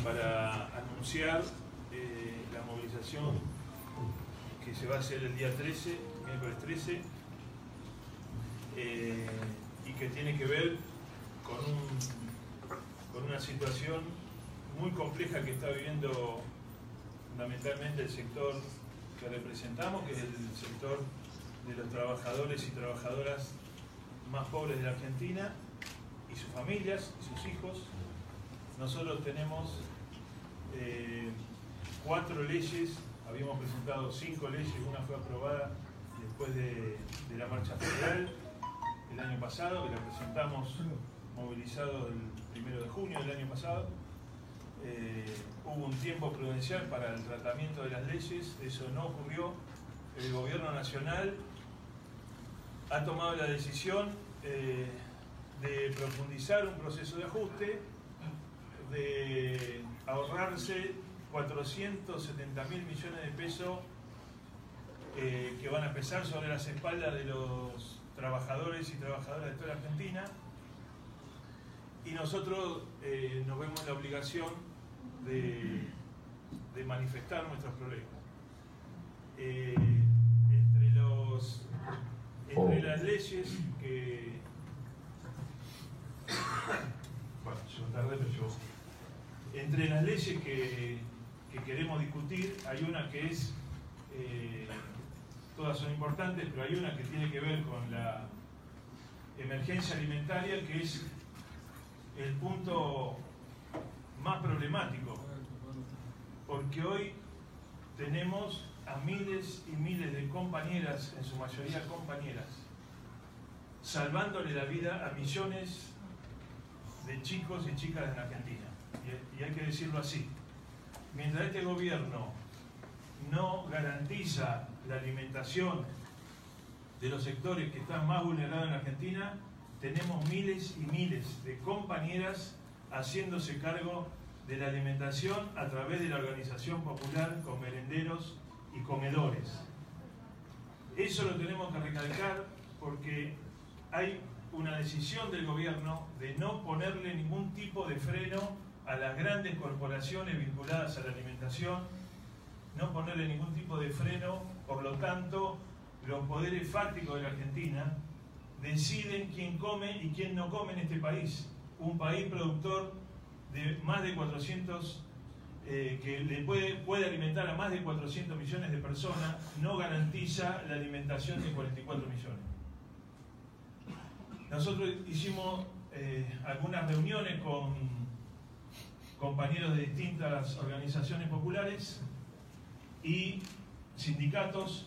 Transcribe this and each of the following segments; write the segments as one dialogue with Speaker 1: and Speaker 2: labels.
Speaker 1: para anunciar la movilización que se va a hacer el día 13, miércoles 13, y que tiene que ver con una situación muy compleja que está viviendo fundamentalmente el sector que representamos, que es el sector de los trabajadores y trabajadoras más pobres de la Argentina y sus familias y sus hijos. Nosotros tenemos 4 leyes, habíamos presentado 5 leyes, una fue aprobada después de la marcha federal el año pasado, que la presentamos movilizados el 1 de junio del año pasado. Hubo un tiempo prudencial para el tratamiento de las leyes, eso no ocurrió. El gobierno nacional ha tomado la decisión de profundizar un proceso de ajuste, de ahorrarse 470.000 millones de pesos que van a pesar sobre las espaldas de los trabajadores y trabajadoras de toda la Argentina, y nosotros nos vemos en la obligación de manifestar nuestros problemas. Entre las leyes que... Bueno, yo tardé, pero yo... Entre las leyes que queremos discutir, hay una que es... todas son importantes, pero hay una que tiene que ver con la emergencia alimentaria, que es el punto más problemático, porque hoy tenemos a miles y miles de compañeras, en su mayoría compañeras, salvándole la vida a millones de chicos y chicas en Argentina. Y hay que decirlo así. Mientras este gobierno no garantiza la alimentación de los sectores que están más vulnerados en Argentina, tenemos miles y miles de compañeras haciéndose cargo de la alimentación a través de la organización popular con merenderos y comedores. Eso lo tenemos que recalcar porque hay una decisión del gobierno de no ponerle ningún tipo de freno a las grandes corporaciones vinculadas a la alimentación, no ponerle ningún tipo de freno. Por lo tanto, los poderes fácticos de la Argentina deciden quién come y quién no come en este país. Un país productor de más de 400, que le puede alimentar a más de 400 millones de personas, no garantiza la alimentación de 44 millones. Nosotros hicimos algunas reuniones con compañeros de distintas organizaciones populares y sindicatos.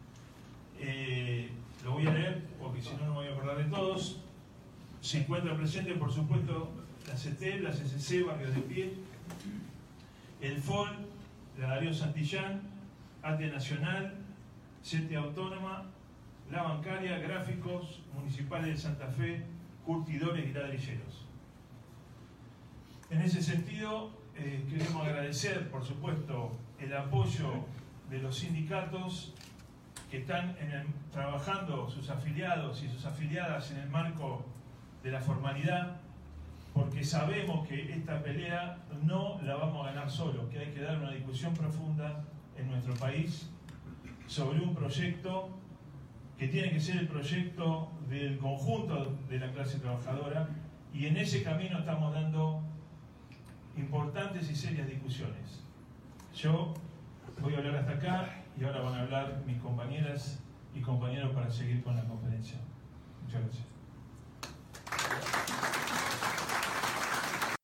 Speaker 1: Lo voy a leer porque si no, no me voy a acordar de todos. Se encuentra presente, por supuesto, la CETEP, la CCC, Barrios de Pie, el FOL, la Darío Santillán, ATE Nacional, CETE Autónoma, La Bancaria, Gráficos, Municipales de Santa Fe, Curtidores y Ladrilleros. En ese sentido, queremos agradecer, por supuesto, el apoyo de los sindicatos que están trabajando, sus afiliados y sus afiliadas, en el marco de la formalidad, porque sabemos que esta pelea no la vamos a ganar solo, que hay que dar una discusión profunda en nuestro país sobre un proyecto que tiene que ser el proyecto del conjunto de la clase trabajadora, y en ese camino estamos dando importantes y serias discusiones. Yo voy a hablar hasta acá y ahora van a hablar mis compañeras